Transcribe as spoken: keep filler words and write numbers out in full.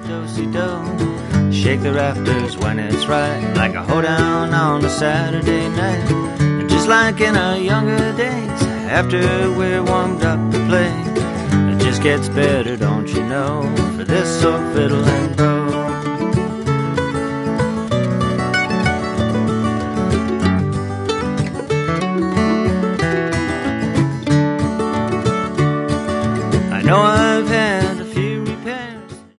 do-si-do. Shake the rafters when it's right, like a hoedown on a Saturday night. And just like in our younger days, after we're warmed up to play, it just gets better, don't you know, for this old fiddle and